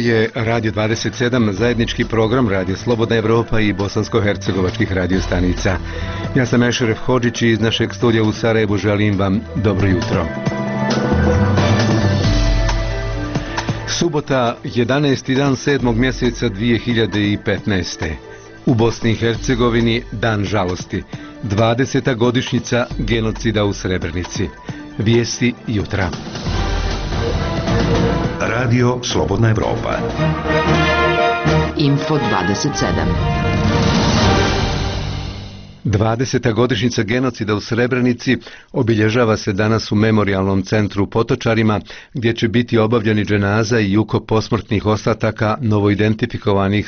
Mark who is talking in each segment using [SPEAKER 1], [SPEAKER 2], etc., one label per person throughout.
[SPEAKER 1] je Radio 27, zajednički program Radio Slobodna Evropa i bosansko-hercegovačkih radiostanica. Ja sam Ešeref Hodžić i iz našeg studija u Sarajevu želim vam dobro jutro. Subota, 11. dan 7. mjeseca 2015. U Bosni i Hercegovini dan žalosti. 20. godišnjica genocida u Srebrenici. Vijesti jutra.
[SPEAKER 2] Radio Slobodna Evropa.
[SPEAKER 3] Info 27.
[SPEAKER 1] 20. godišnjica genocida u Srebrenici obilježava se danas u Memorijalnom centru u Potočarima, gdje će biti obavljeni dženaza i ukop posmrtnih ostataka novoidentifikovanih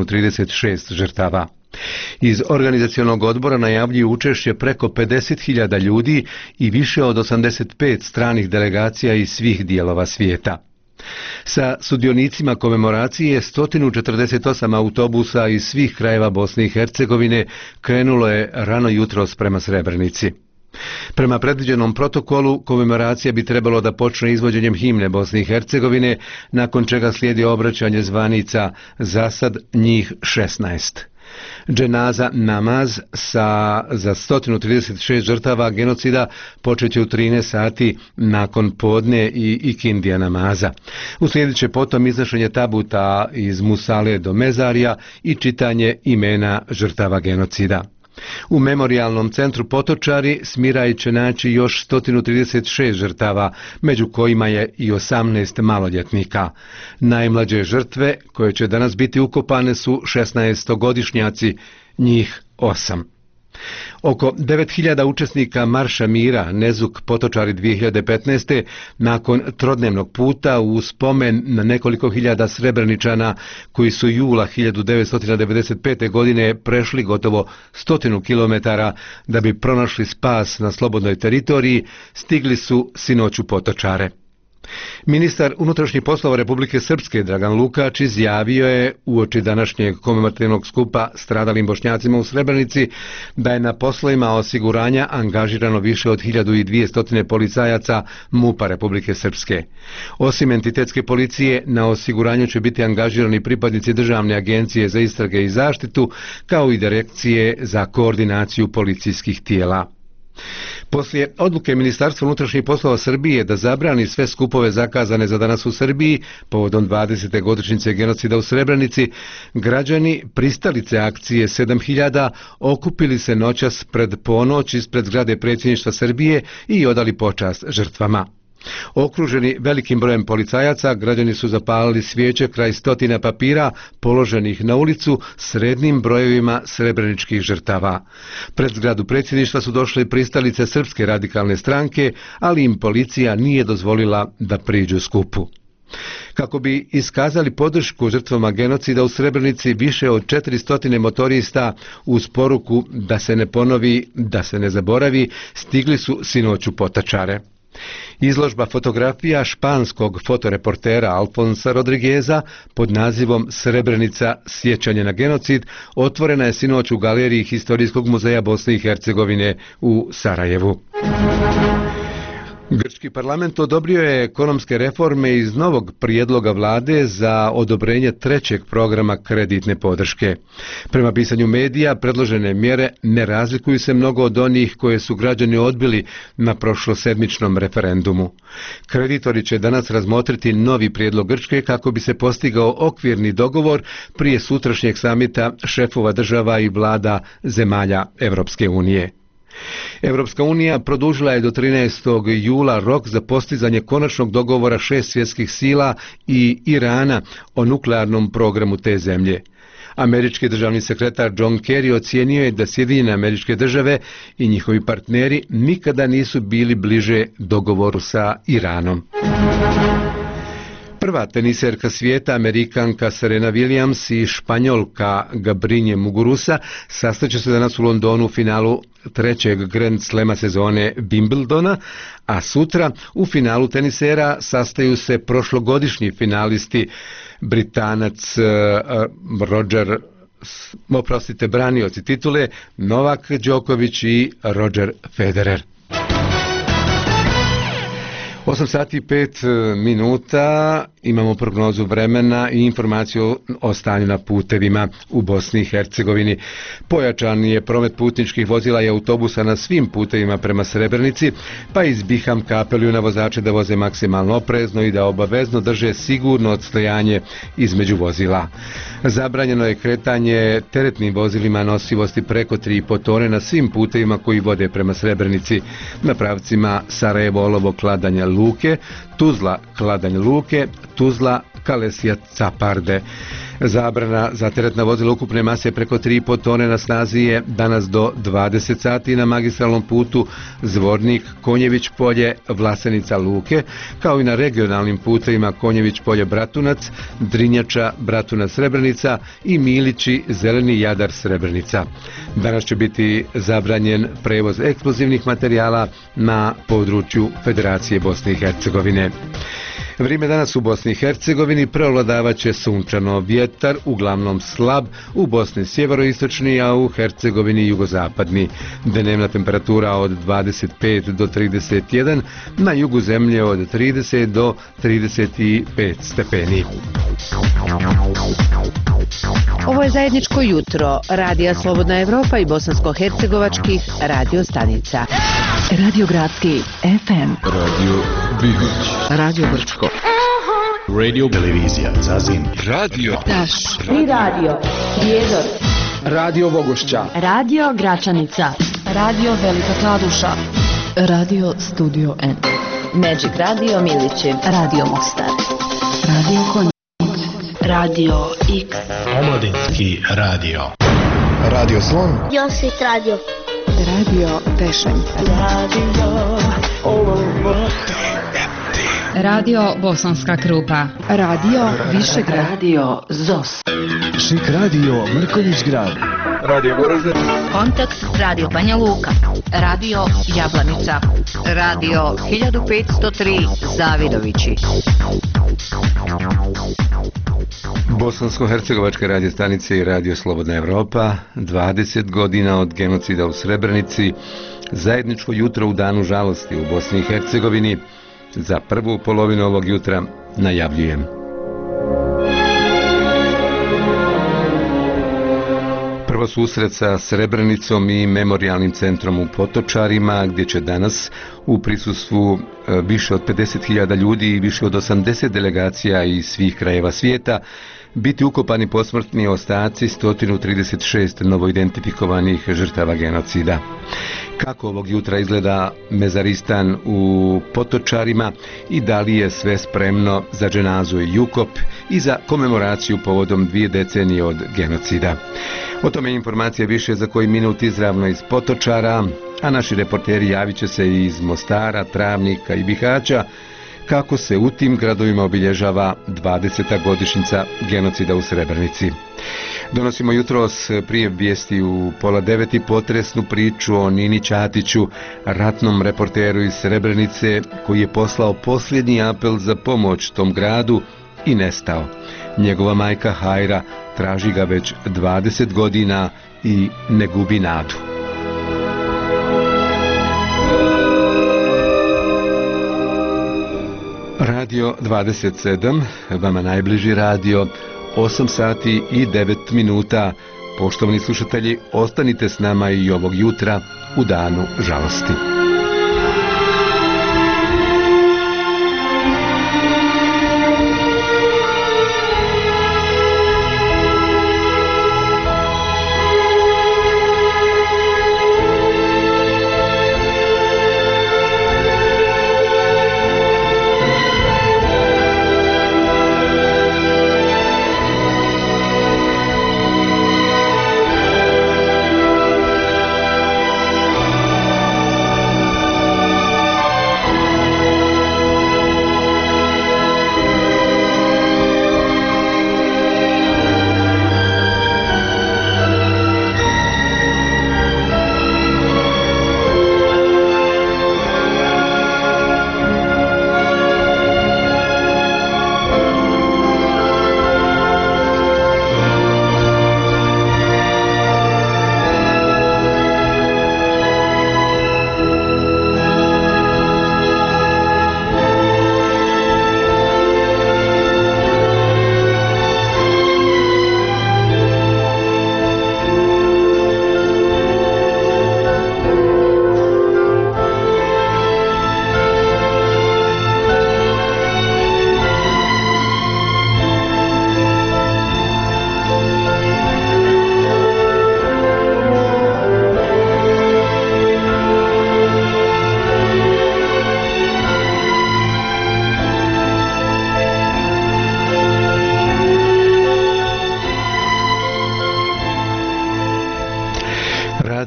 [SPEAKER 1] 136 žrtava. Iz organizacionog odbora najavljuju učešće preko 50.000 ljudi i više od 85 stranih delegacija iz svih dijelova svijeta. Sa sudionicima komemoracije 148 autobusa iz svih krajeva Bosne i Hercegovine krenulo je rano jutros prema Srebrenici. Prema predviđenom protokolu, komemoracija bi trebalo da počne izvođenjem himne Bosne i Hercegovine, nakon čega slijedi obraćanje zvanica, za sad njih 16. Dženaza namaz za 136 žrtava genocida počeće u 13 sati nakon podne i ikindija namaza. Uslijedit će potom iznošenje tabuta iz musale do mezarija i čitanje imena žrtava genocida. U Memorijalnom centru Potočari Smiraj će naći još 136 žrtava, među kojima je i 18 maloljetnika. Najmlađe žrtve koje će danas biti ukopane su 16-godišnjaci, njih 8. Oko 9.000 učesnika Marša mira Nezuk Potočari 2015. nakon trodnevnog puta u spomen na nekoliko hiljada Srebreničana koji su jula 1995. godine prešli gotovo 100 km da bi pronašli spas na slobodnoj teritoriji, stigli su sinoć u Potočare. Ministar unutrašnjih poslova Republike Srpske Dragan Lukač izjavio je uoči današnjeg komemorativnog skupa stradalim Bošnjacima u Srebrenici da je na poslovima osiguranja angažirano više od 1200 policajaca MUP-a Republike Srpske. Osim entitetske policije, na osiguranju će biti angažirani pripadnici Državne agencije za istrage i zaštitu, kao i Direkcije za koordinaciju policijskih tijela. Poslije odluke Ministarstva unutrašnjih poslova Srbije da zabrani sve skupove zakazane za danas u Srbiji povodom 20. godišnjice genocida u Srebrenici, građani pristalice akcije 7000 okupili se noćas pred ponoć ispred zgrade predsjedništva Srbije i odali počast žrtvama. Okruženi velikim brojem policajaca, građani su zapalili svijeće kraj stotina papira položenih na ulicu s rednim brojevima srebreničkih žrtava. Pred zgradu predsjedništva su došle pristalice Srpske radikalne stranke, ali im policija nije dozvolila da priđu skupu. Kako bi iskazali podršku žrtvama genocida u Srebrenici, više od 400 motorista uz poruku da se ne ponovi, da se ne zaboravi, stigli su sinoć u Potočare. Izložba fotografija španskog fotoreportera Alfonsa Rodrigueza pod nazivom Srebrenica sjećanje na genocid otvorena je sinoć u galeriji Historijskog muzeja Bosne i Hercegovine u Sarajevu. Grčki parlament odobrio je ekonomske reforme iz novog prijedloga vlade za odobrenje trećeg programa kreditne podrške. Prema pisanju medija, predložene mjere ne razlikuju se mnogo od onih koje su građani odbili na prošlosedmičnom referendumu. Kreditori će danas razmotriti novi prijedlog Grčke kako bi se postigao okvirni dogovor prije sutrašnjeg samita šefova država i vlada zemalja Europske unije. Europska unija produžila je do 13. jula rok za postizanje konačnog dogovora 6 svjetskih sila i Irana o nuklearnom programu te zemlje. Američki državni sekretar John Kerry ocijenio je da Sjedinjene Američke Države i njihovi partneri nikada nisu bili bliže dogovoru sa Iranom. Prva teniserka svijeta, Amerikanka Serena Williams i Španjolka Gabrinje Muguruza sastaće se danas u Londonu u finalu trećeg Grand Slema sezone Wimbledona, a sutra u finalu tenisera sastaju se prošlogodišnji finalisti Britanac branioci titule Novak Đoković i Roger Federer. 8 sati i 5 minuta, imamo prognozu vremena i informaciju o stanju na putevima u Bosni i Hercegovini. Pojačan je promet putničkih vozila i autobusa na svim putevima prema Srebrenici, pa izbiham apeluju na vozače da voze maksimalno oprezno i da obavezno drže sigurno odstojanje između vozila. Zabranjeno je kretanje teretnim vozilima nosivosti preko 3,5 tone na svim putevima koji vode prema Srebrenici, na pravcima Sarajevo-Olovo-Kladanja Luke, Tuzla-Kladanja Luke, Tuzla-Kalesija-Caparde. Zabrana za teretna vozila ukupne mase preko 3,5 tone na snazi je danas do 20 sati na magistralnom putu Zvornik, Konjević polje, Vlasenica Luke, kao i na regionalnim putevima Konjević polje Bratunac, Drinjača, Bratunac Srebrenica i Milići, Zeleni Jadar Srebrenica. Danas će biti zabranjen prevoz eksplozivnih materijala na području Federacije Bosne i Hercegovine. Vrijeme danas u Bosni i Hercegovini prevladavat će sunčano, vjetar uglavnom slab, u Bosni sjeveroistočni, a u Hercegovini jugozapadni. Dnevna temperatura od 25 do 31, na jugu zemlje od 30 do 35 stepeni.
[SPEAKER 3] Ovo je zajedničko jutro Radija Slobodna Evropa i bosansko-hercegovačkih radio stanica. Radio Gradski FM,
[SPEAKER 4] Radio Bihoć,
[SPEAKER 3] Radio Brčko,
[SPEAKER 4] Radio Televizija Zazin,
[SPEAKER 5] Radio
[SPEAKER 3] Taš
[SPEAKER 6] i Radio Prijedor,
[SPEAKER 5] Radio Bogošća,
[SPEAKER 6] Radio Gračanica, Radio Velika Kladuša,
[SPEAKER 3] Radio Studio N,
[SPEAKER 6] Magic Radio Milići,
[SPEAKER 3] Radio Mostar,
[SPEAKER 6] Radio Konjic, Radio X,
[SPEAKER 4] Omladinski radio,
[SPEAKER 5] Radio Slon,
[SPEAKER 7] Josip Radio,
[SPEAKER 3] Radio Tešen,
[SPEAKER 8] Radio Bosanska Krupa,
[SPEAKER 3] Radio Višegrad,
[SPEAKER 6] Radio ZOS,
[SPEAKER 5] Šik Radio Mrkonjić Grad, Radio Goražde,
[SPEAKER 9] Kontakt Radio Banja Luka, Radio Jablanica, Radio 1503 Zavidovići.
[SPEAKER 1] Bosansko-hercegovačke radio stanice i Radio Slobodna Evropa, 20 godina od genocida u Srebrenici, zajedničko jutro u danu žalosti u Bosni i Hercegovini. Za prvu polovinu ovog jutra najavljujem. Prvo susret sa Srebrenicom i memorijalnim centrom u Potočarima, gdje će danas u prisustvu više od 50.000 ljudi i više od 80 delegacija iz svih krajeva svijeta biti ukopani posmrtni ostaci 136 novoidentifikovanih žrtava genocida. Kako ovog jutra izgleda mezaristan u Potočarima i da li je sve spremno za dženazu i ukop i za komemoraciju povodom 2 decenije od genocida. O tome informacije više za koji minut izravno iz Potočara, a naši reporteri javit će se iz Mostara, Travnika i Bihaća, kako se u tim gradovima obilježava 20. godišnjica genocida u Srebrenici. Donosimo jutros prije vijesti u 8:30 potresnu priču o Nini Ćatiću, ratnom reporteru iz Srebrenice koji je poslao posljednji apel za pomoć tom gradu i nestao. Njegova majka Hajra traži ga već 20 godina i ne gubi nadu. Radio 27, vama najbliži radio, 8 sati i 9 minuta. Poštovani slušatelji, ostanite s nama i ovog jutra u danu žalosti.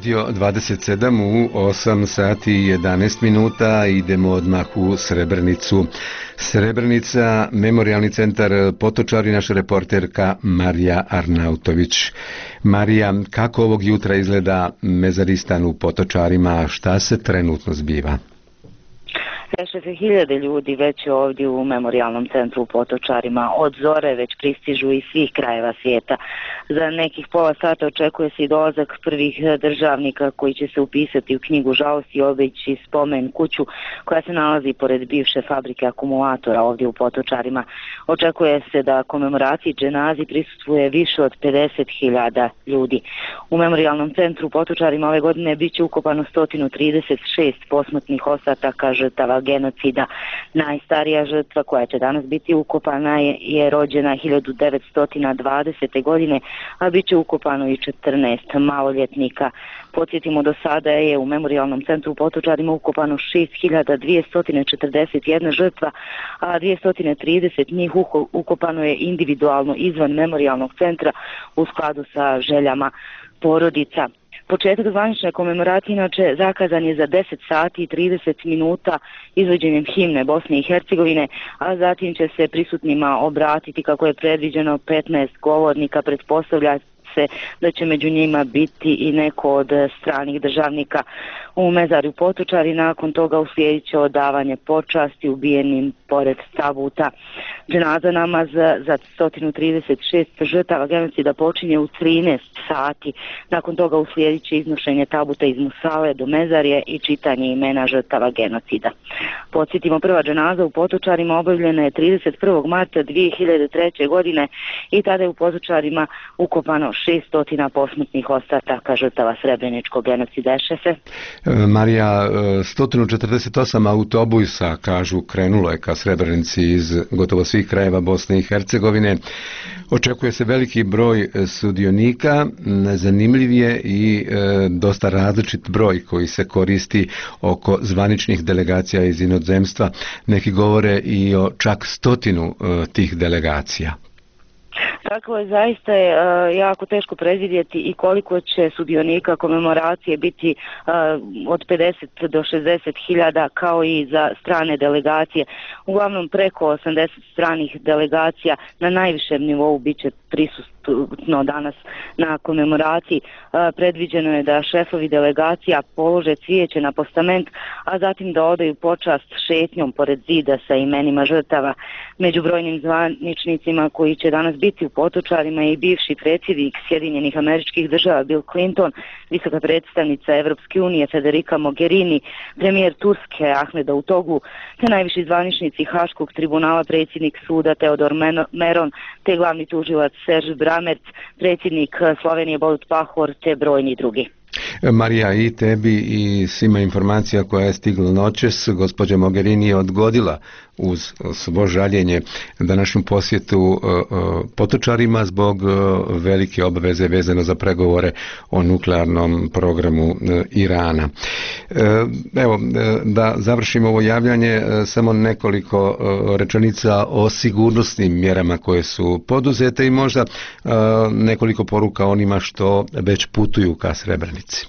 [SPEAKER 1] Radio 27 u 8 sati i 11 minuta. Idemo odmah u Srebrenicu. Srebrenica, Memorijalni centar Potočari, naša reporterka Marija Arnautović. Marija, kako ovog jutra izgleda mezaristan u Potočarima, šta se trenutno zbiva?
[SPEAKER 7] Šefe, hiljade ljudi već ovdje u Memorijalnom centru u Potočarima. Od zore već pristižu iz svih krajeva svijeta. Za nekih pola sata očekuje se i dolazak prvih državnika koji će se upisati u knjigu žalosti i obići spomen kuću koja se nalazi pored bivše fabrike akumulatora ovdje u Potočarima. Očekuje se da komemoraciji dženazi prisustvuje više od 50.000 ljudi. U Memorijalnom centru u Potočarima ove godine bit će ukopano 136 posmrtnih ostataka žrtava genocida. Najstarija žrtva koja će danas biti ukopana je rođena 1920. godine, a bit će ukopano i 14 maloljetnika. Podsjetimo, do sada je u Memorijalnom centru u Potočarima ukopano 6.241 žrtva, a 230 njih ukopano je individualno izvan Memorijalnog centra u skladu sa željama porodica. Početak zvanične komemoracije inače zakazan je za 10 sati i 30 minuta izvođenjem himne Bosne i Hercegovine, a zatim će se prisutnima obratiti kako je predviđeno 15 govornika. Pretpostavlja se da će među njima biti i neko od stranih državnika. U mezarju Potočari nakon toga uslijedit će odavanje počasti ubijenim pored tabuta. Dženaza namaz za 136 žrtava genocida počinje u 13 sati. Nakon toga uslijedit će iznošenje tabuta iz musale do mezarje i čitanje imena žrtava genocida. Podsjetimo, prva dženaza u Potočarima obavljena je 31. marta 2003. godine i tada je u Potočarima ukopano 600 posmrtnih ostataka žrtava srebreničkog genocida. Šefe?
[SPEAKER 1] Marija, 148 autobusa, kažu, krenulo je ka Srebrenici iz gotovo svih krajeva Bosne i Hercegovine. Očekuje se veliki broj sudionika, zanimljiv je i dosta različit broj koji se koristi oko zvaničnih delegacija iz inozemstva. Neki govore i o čak 100 tih delegacija.
[SPEAKER 7] Tako je, zaista je jako teško predvidjeti i koliko će sudionika komemoracije biti od 50 do 60.000 kao i za strane delegacije. Uglavnom preko 80 stranih delegacija na najvišem nivou bit će prisutno danas na komemoraciji. Predviđeno je da šefovi delegacija polože cvijeće na postament, a zatim da odaju počast šetnjom pored zida sa imenima žrtava. Među brojnim zvaničnicima koji će danas biti u Potočarima je i bivši predsjednik Sjedinjenih Američkih Država Bill Clinton, visoka predstavnica Evropske unije Federica Mogherini, premijer Turske Ahmed Davutoglu, te najviši zvaničnici Haškog tribunala, predsjednik suda Teodor Meron, te glavni tužilac Serge Bramerc, predsjednik Slovenije Borut Pahor, te brojni drugi.
[SPEAKER 1] Marija, i tebi i svima informacija koja je stigla noćas, gospođa Mogherini je odgodila uz svo žaljenje današnju posjetu Potočarima zbog velike obaveze vezano za pregovore o nuklearnom programu Irana. Evo, da završimo ovo javljanje, samo nekoliko rečenica o sigurnosnim mjerama koje su poduzete i možda nekoliko poruka onima što već putuju ka Srebrenici.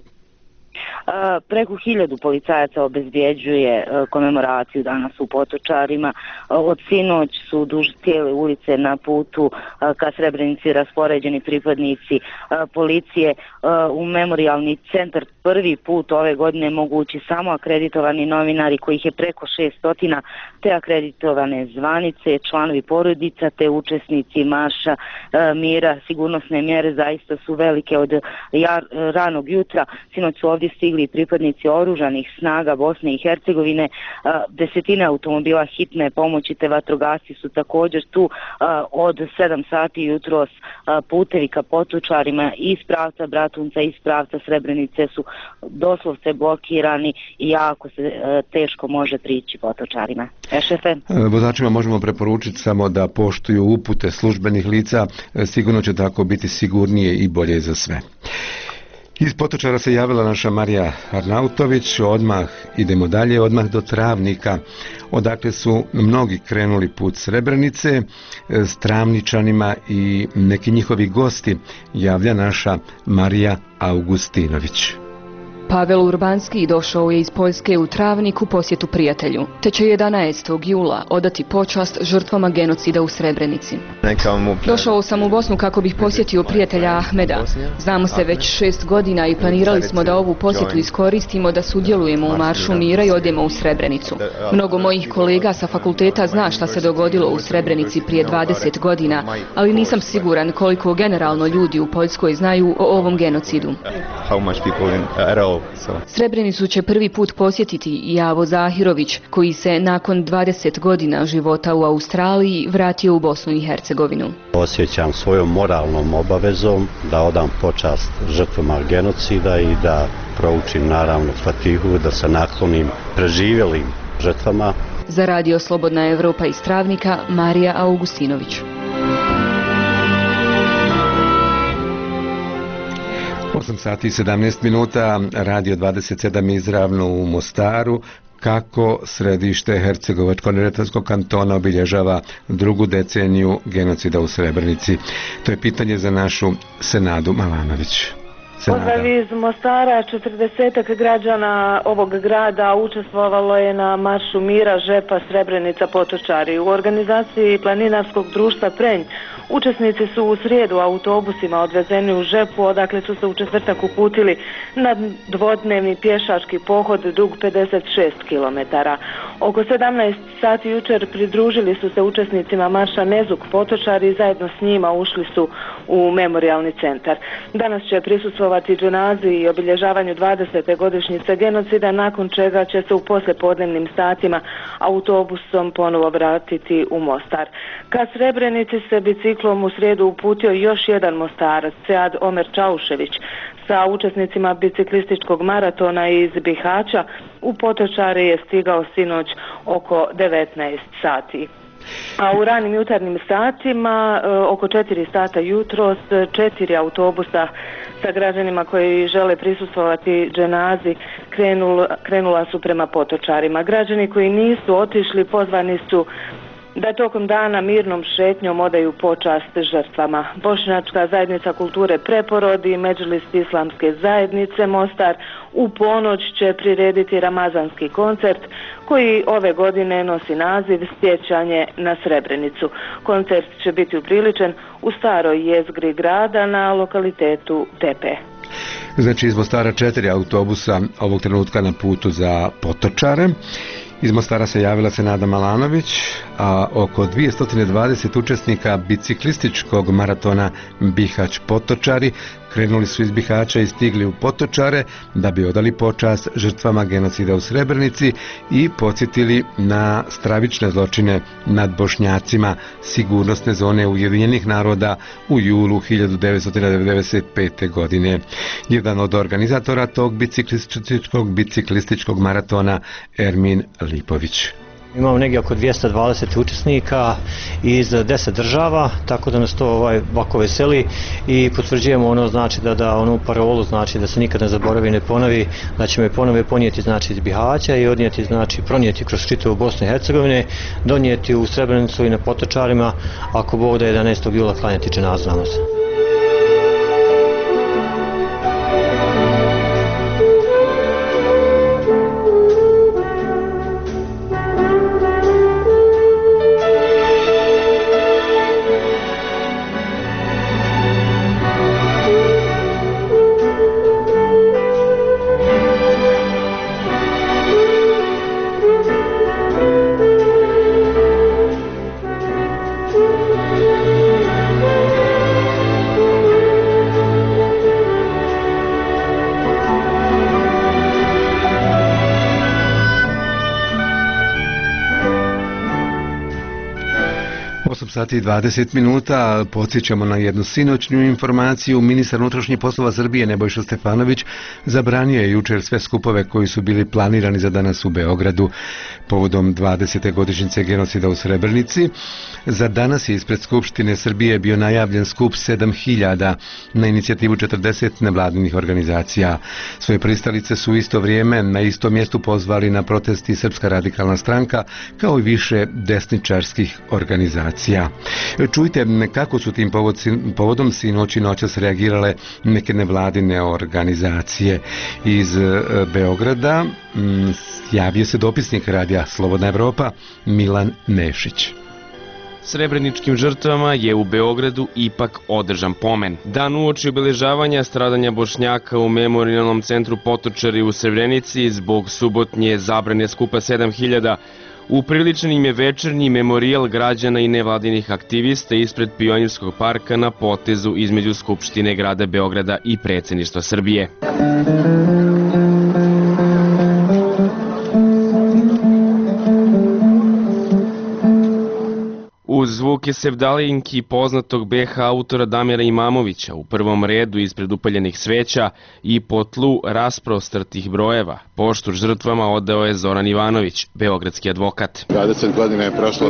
[SPEAKER 7] Preko 1000 policajaca obezbjeđuje komemoraciju danas u Potočarima. Od sinoć su duž cijele ulice na putu ka Srebrenici raspoređeni pripadnici policije. U Memorijalni centar prvi put ove godine mogu ući samo akreditovani novinari kojih je preko 600, te akreditovane zvanice, članovi porodica, te učesnici marša mira. Sigurnosne mjere zaista su velike od ranog jutra. Sinoć su ovdje stigli pripadnici oružanih snaga Bosne i Hercegovine, desetine automobila hitne pomoći te vatrogasci su također tu. Od 7 sati jutros putevi ka Potočarima iz pravca Bratunca, iz pravca Srebrenice su doslovce blokirani i jako se teško može prići Potočarima. Šefe?
[SPEAKER 1] Vozačima možemo preporučiti samo da poštuju upute službenih lica, sigurno će tako biti sigurnije i bolje za sve. Iz Potočara se javila naša Marija Arnautović. Idemo dalje, odmah do Travnika, odakle su mnogi krenuli put Srebrenice. S Travničanima i neki njihovi gosti javlja naša Marija Augustinović.
[SPEAKER 10] Pavel Urbanski došao je iz Poljske u Travnik u posjetu prijatelju, te će 11. jula odati počast žrtvama genocida u Srebrenici. Došao sam u Bosnu kako bih posjetio prijatelja Ahmeda. Znamo se već 6 godina i planirali smo da ovu posjetu iskoristimo da sudjelujemo u Maršu mira i odemo u Srebrenicu. Mnogo mojih kolega sa fakulteta zna šta se dogodilo u Srebrenici prije 20 godina, ali nisam siguran koliko generalno ljudi u Poljskoj znaju o ovom genocidu. Srebrenicu će prvi put posjetiti Javo Zahirović, koji se nakon 20 godina života u Australiji vratio u Bosnu i Hercegovinu.
[SPEAKER 11] Osjećam svojom moralnom obavezom da odam počast žrtvama genocida i da proučim naravno Fatihu, da se naklonim preživjelim žrtvama.
[SPEAKER 10] Za Radio Slobodna Evropa iz Travnika, Marija Augustinović.
[SPEAKER 1] 8 sati i 17 minuta, Radio 27 izravno u Mostaru. Kako središte Hercegovačko-neretvanskog kantona obilježava drugu deceniju genocida u Srebrenici? To je pitanje za našu Senadu Malanović.
[SPEAKER 12] Pozdrav iz Mostara, 40 građana ovog grada učestvovalo je na Maršu mira Žepa Srebrenica Potočari. U organizaciji Planinarskog društva Prenj učesnici su u srijedu autobusima odvezeni u Žepu, odakle su se u četvrtak uputili na dvodnevni pješački pohod dug 56 km. Oko 17 sati jučer pridružili su se učesnicima Marša Nezuk Potočari i zajedno s njima ušli su u memorijalni centar. Danas će prisustvovati dženazi i obilježavanju 20. godišnjice genocida, nakon čega će se u poslijepodnevnim satima autobusom ponovo vratiti u Mostar. Ka Srebrenici se biciklom u srijedu uputio još jedan Mostarac, Sead Omer Čaušević, sa učesnicima biciklističkog maratona iz Bihaća. U Potočare je stigao sinoć oko 19 sati. A u ranim jutarnjim satima, oko 4 sata jutros, 4 autobusa sa građanima koji žele prisustvovati dženazi krenula su prema Potočarima. Građani koji nisu otišli pozvani su da tokom dana mirnom šetnjom odaju počast žrtvama. Bošnjačka zajednica kulture Preporod i Medžlis islamske zajednice Mostar u ponoć će prirediti ramazanski koncert koji ove godine nosi naziv Sjećanje na Srebrenicu. Koncert će biti upriličen u staroj jezgri grada na lokalitetu Tepe.
[SPEAKER 1] Znači iz Mostara 4 autobusa ovog trenutka na putu za Potočare. Iz Mostara se javila Senada Malanović, a oko 220 učesnika biciklističkog maratona Bihać Potočari krenuli su iz Bihaća i stigli u Potočare da bi odali počast žrtvama genocida u Srebrenici i podsjetili na stravične zločine nad Bošnjacima sigurnosne zone Ujedinjenih naroda u julu 1995. godine. Jedan od organizatora tog biciklističkog maratona Ermin Lipović.
[SPEAKER 13] Imamo negdje oko 220 učesnika iz 10 država, tako da nas to ovako veseli i potvrđujemo ono znači da onu parolu znači da se nikad ne zaboravi i ne ponovi, da ćemo je ponovo ponijeti znači iz Bihaća i odnijeti znači pronijeti kroz čitavu Bosnu i Hercegovine, donijeti u Srebrenicu i na Potočarima, ako Bog da 11. jula klanjati dženazu namaz.
[SPEAKER 1] Sati i 20 minuta, podsjećamo na jednu sinoćnju informaciju. Ministar unutrašnjih poslova Srbije Nebojša Stefanović zabranio je jučer sve skupove koji su bili planirani za danas u Beogradu povodom 20. godišnjice genocida u Srebrenici. Za danas je ispred Skupštine Srbije bio najavljen skup 7000 na inicijativu 40 nevladinih organizacija. Svoje pristalice su u isto vrijeme na istom mjestu pozvali na protesti Srpska radikalna stranka kao i više desničarskih organizacija. žrtvama. Čujte kako su tim povodom sinoć i noćas reagirale neke nevladine organizacije iz Beograda. Javio se dopisnik radija Slobodna Evropa Milan Nešić.
[SPEAKER 14] Srebreničkim žrtvama je u Beogradu ipak održan pomen. Dan uoči obeležavanja stradanja Bošnjaka u Memorijalnom centru Potočari u Srebrenici zbog subotnje zabrane skupa 7000 upriličen im je večernji memorijal građana i nevladinih aktivista ispred Pionirskog parka na potezu između Skupštine grada Beograda i Predsjedništva Srbije. Uz zvuke sevdalinki poznatog BH autora Damira Imamovića u prvom redu ispred upaljenih sveća i po tlu rasprostrtih brojeva, poštu žrtvama odao je Zoran Ivanović, beogradski advokat.
[SPEAKER 15] 20 godina je prošlo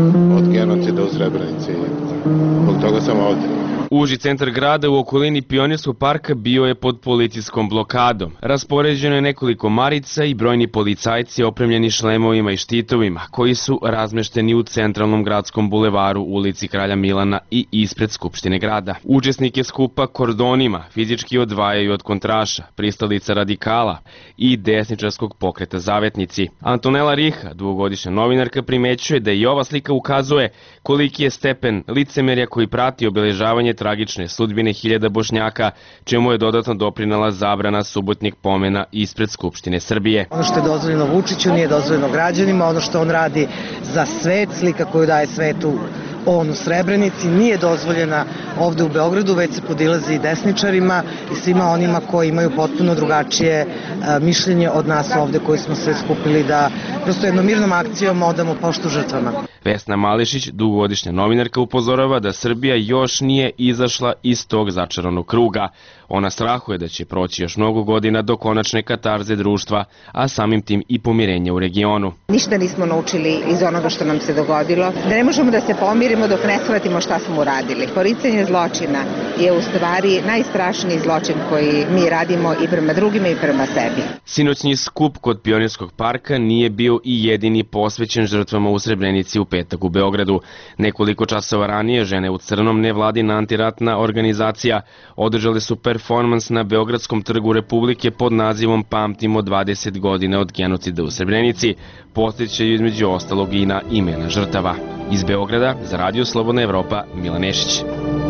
[SPEAKER 15] od genocida u Srebrenici, zbog toga sam ovdje.
[SPEAKER 14] Uži centar grada u okolini Pionirskog parka bio je pod policijskom blokadom. Raspoređeno je nekoliko marica i brojni policajci opremljeni šlemovima i štitovima, koji su razmešteni u centralnom gradskom bulevaru ulici Kralja Milana i ispred Skupštine grada. Učesnike skupa kordonima fizički odvajaju od kontraša, pristalica radikala i desničarskog pokreta Zavetnici. Antonela Riha, dugogodišnja novinarka, primećuje da i ova slika ukazuje koliki je stepen licemerja koji prati obeležavanje tragične sudbine hiljada Bošnjaka, čemu je dodatno doprinela zabrana subotnjeg pomena ispred Skupštine Srbije.
[SPEAKER 16] Ono što je dozvoljeno Vučiću nije dozvoljeno građanima, ono što on radi za svet, slika koju daje svetu on u Srebrenici, nije dozvoljena ovde u Beogradu, već se podilazi i desničarima i svima onima koji imaju potpuno drugačije mišljenje od nas ovde koji smo se skupili da prosto jednom mirnom akcijom odamo poštu žrtvama.
[SPEAKER 14] Vesna Mališić, dugogodišnja novinarka, upozorava da Srbija još nije izašla iz tog začaranog kruga. Ona strahuje da će proći još mnogo godina do konačne katarze društva, a samim tim i pomirenja u regionu.
[SPEAKER 17] Ništa nismo naučili iz onoga što nam se dogodilo. Da ne možemo da se pomirimo dok ne shvatimo šta smo uradili. Poricanje zločina je u stvari najstrašniji zločin koji mi radimo i prema drugima i prema sebi.
[SPEAKER 14] Sinoćni skup kod Pionirskog parka nije bio i jedini posvećen žrtvama u Srebrenici u petak u Beogradu. Nekoliko časova ranije Žene u crnom, nevladina antiratna organizacija, održale su performans na Beogradskom trgu Republike pod nazivom Pamtimo 20 godina od genocida u Srebrenici. Podsjećaju između ostalog i na imena žrtava. Iz Beograda za Radio Slobodna Evropa, Milan Nešić.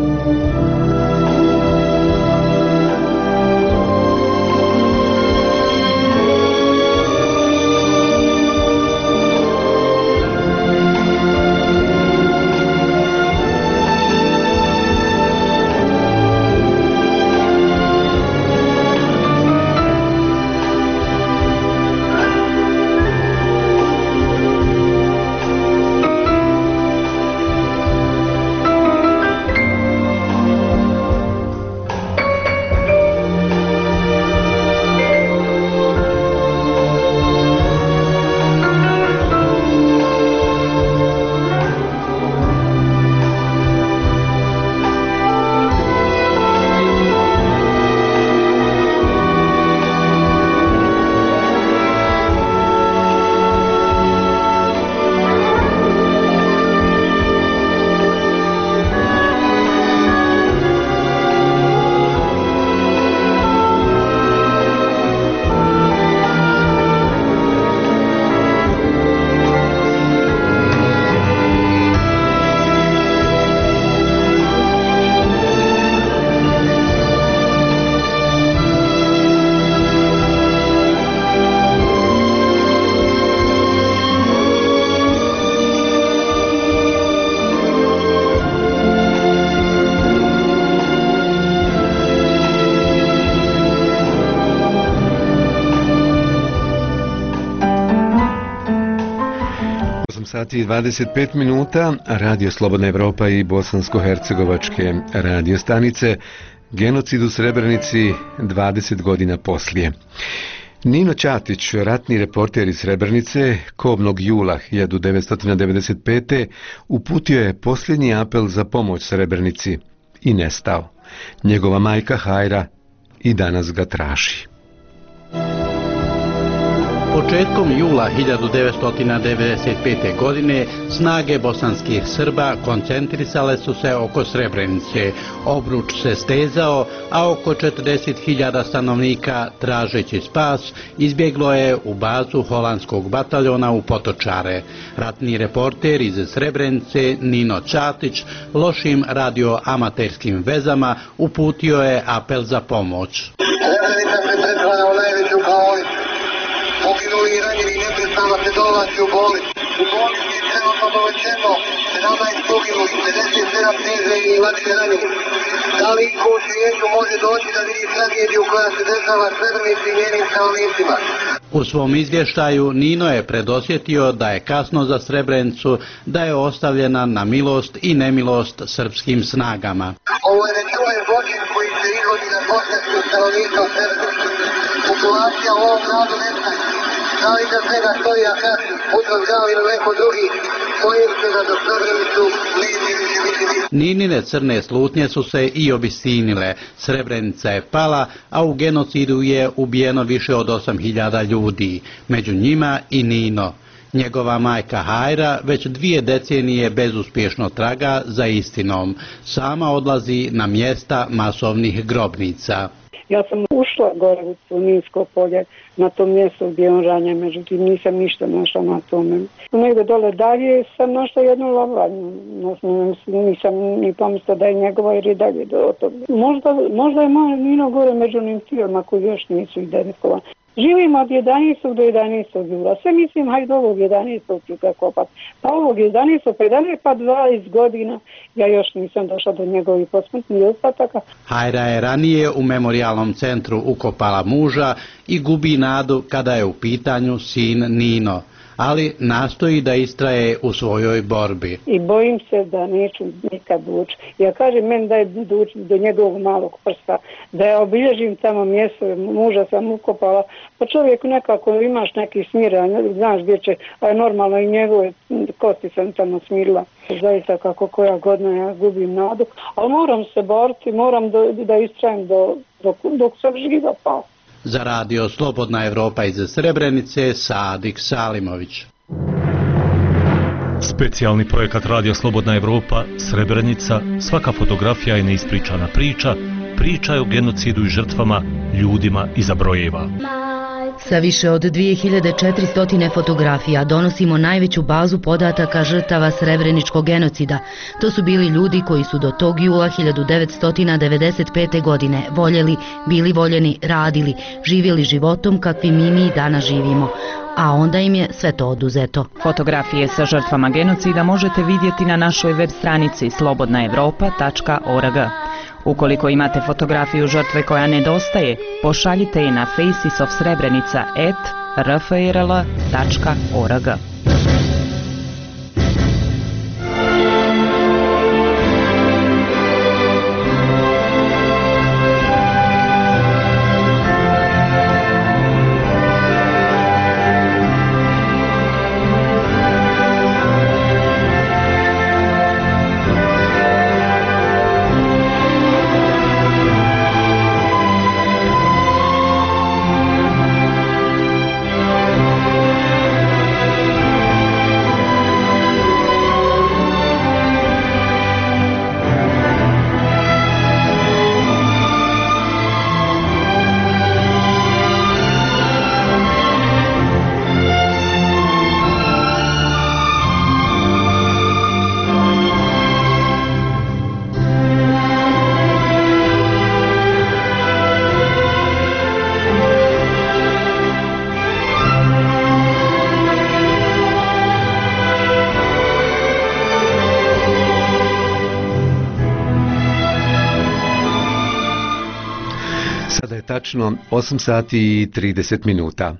[SPEAKER 1] Sati i 25 minuta, Radio Slobodna Evropa i bosansko-hercegovačke radio stanice, genocid u Srebrenici 20 godina poslije. Nino Ćatić, ratni reporter iz Srebrenice, kobnog jula 1995. uputio je posljednji apel za pomoć Srebrenici i nestao. Njegova majka Hajra i danas ga traži.
[SPEAKER 18] Početkom jula 1995. godine snage bosanskih Srba koncentrisale su se oko Srebrenice. Obruč se stezao, a oko 40.000 stanovnika, tražeći spas, izbjeglo je u bazu holandskog bataljona u Potočare. Ratni reporter iz Srebrenice Nino Čatić lošim radioamaterskim vezama uputio je apel za pomoć.
[SPEAKER 19] Srebrenica se pretvara u najveću bolnicu. Poginuli i ranjeni neprestano se dolazi u bolnicu. U bolnici je trenutno dovećeno 17 poginuli, 57 teže i lakše ranjeni. Da li iko u svijetu može doći da vidi tragediju koja se dešava Srebrenici i njenim stanovnicima?
[SPEAKER 18] U svom izvještaju Nino je predosjetio da je kasno za Srebrenicu, da je ostavljena na milost i nemilost srpskim snagama.
[SPEAKER 19] Ovo je nečuven zločin koji se izvodi na bosansko stanovništvo Srebrenice. Populacija u ovom gradu nestaje. Da li za svega stoji Ahas, Utroš Gal ili neko drugi, bojim se da do Srebrenicu neće više biti ništa.
[SPEAKER 18] Ninine crne slutnje su se i obistinile. Srebrenica je pala, a u genocidu je ubijeno više od 8.000 ljudi, među njima i Nino. Njegova majka Hajra već 2 decenije bezuspješno traga za istinom. Sama odlazi na mjesta masovnih grobnica.
[SPEAKER 20] Ja sam ušla gore u Ninsko polje, na tom mjestu gdje je on ranjen, međutim nisam ništa našla na tome. Negdje dole dalje sam našla jednu lovanju, nisam ni pomislila da je njegova jer je dalje do toga. Možda je moj Nino gore među onim tijelima koji još nisu identifikovani. Živim od 11. do 11. jula. Sve mislim, hajde ovog 11. ću ga kopati. Pa ovog 11. pa 11. pa 20 godina ja još nisam došla do njegovih posmrtnih ostataka.
[SPEAKER 18] Hajra je ranije u memorijalnom centru ukopala muža i gubi nadu kada je u pitanju sin Nino, ali nastoji da istraje u svojoj borbi.
[SPEAKER 20] I bojim se da neću nikad doći. Ja kažem meni da je doći do njegovog malog prsta, da je obilježim tamo mjesto, muža sam ukopala, pa čovjeku nekako imaš neki smira, znaš gdje će, a normalno i njegove kosti sam tamo smirila. Zaista kako koja godina ja gubim nadu, ali moram se boriti, moram da istrajem dok sam živa pa.
[SPEAKER 18] Za radio Slobodna Evropa iz Srebrenice, Sadik Salimović.
[SPEAKER 21] Specijalni projekat Radio Slobodna Evropa, Srebrenica, svaka fotografija je neispričana priča, priča je o genocidu i žrtvama, ljudima iza brojeva.
[SPEAKER 22] Sa više od 2400 fotografija donosimo najveću bazu podataka žrtava Srebreničkog genocida. To su bili ljudi koji su do tog jula 1995. godine voljeli, bili voljeni, radili, živjeli životom kakvim i mi danas živimo. A onda im je sve to oduzeto.
[SPEAKER 23] Fotografije sa žrtvama genocida možete vidjeti na našoj web stranici slobodnaevropa.org. Ukoliko imate fotografiju žrtve koja nedostaje, pošaljite je na facesofsrebrenica@rfrl.org.
[SPEAKER 1] Tačno 8 sati i 30 minuta.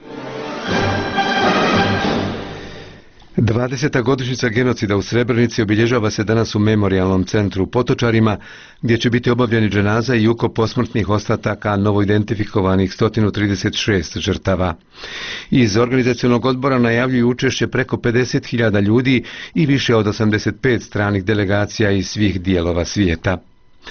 [SPEAKER 1] 20. godišnjica genocida u Srebrenici obilježava se danas u memorijalnom centru u Potočarima, gdje će biti obavljeni dženaza i ukop posmrtnih ostataka novoidentifikovanih 136 žrtava. Iz organizacionog odbora najavljuju učešće preko 50.000 ljudi i više od 85 stranih delegacija iz svih dijelova svijeta.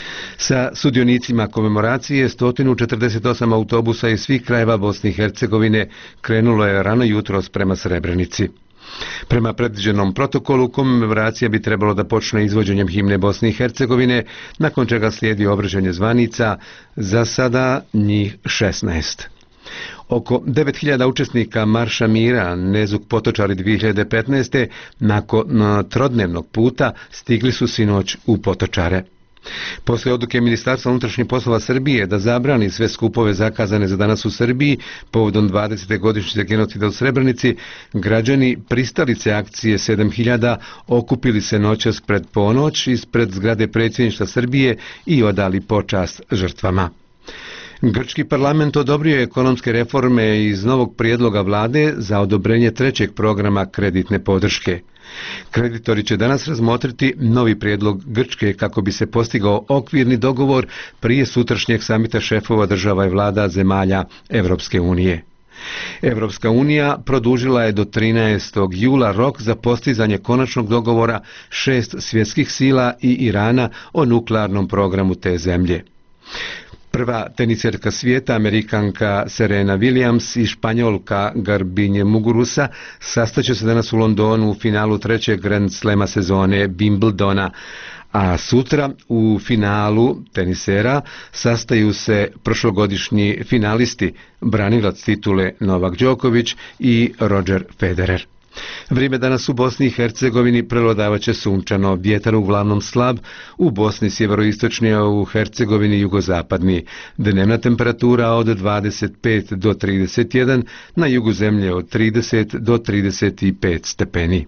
[SPEAKER 1] Sa sudionicima komemoracije 148 autobusa iz svih krajeva Bosne i Hercegovine krenulo je rano jutros prema Srebrenici. Prema predviđenom protokolu, komemoracija bi trebalo da počne izvođenjem himne Bosne i Hercegovine, nakon čega slijedi obraćanje zvanica, za sada njih 16. Oko 9000 učesnika Marša mira Nezuk Potočari 2015. nakon trodnevnog puta stigli su sinoć u Potočare. Poslije odluke Ministarstva unutrašnjih poslova Srbije da zabrani sve skupove zakazane za danas u Srbiji povodom 20. godišnjice genocida u Srebrenici, građani pristalice akcije 7000 okupili se noćas pred ponoć ispred zgrade predsjedništva Srbije i odali počast žrtvama. Grčki parlament odobrio je ekonomske reforme iz novog prijedloga vlade za odobrenje trećeg programa kreditne podrške. Kreditori će danas razmotriti novi prijedlog Grčke kako bi se postigao okvirni dogovor prije sutrašnjeg samita šefova država i vlada zemalja Europske unije. Europska unija produžila je do 13. jula rok za postizanje konačnog dogovora 6 svjetskih sila i Irana o nuklearnom programu te zemlje. Prva teniserka svijeta, Amerikanka Serena Williams i Španjolka Garbiñe Muguruza sastaće se danas u Londonu u finalu trećeg Grand Slema sezone Wimbledona, a sutra u finalu tenisera sastaju se prošlogodišnji finalisti, branilac titule Novak Đoković i Roger Federer. Vrijeme danas u Bosni i Hercegovini prevladavaće sunčano, vjetar uglavnom slab, u Bosni sjeveroistočni, a u Hercegovini jugozapadni. Dnevna temperatura od 25 do 31, na jugu zemlje od 30 do 35 stepeni.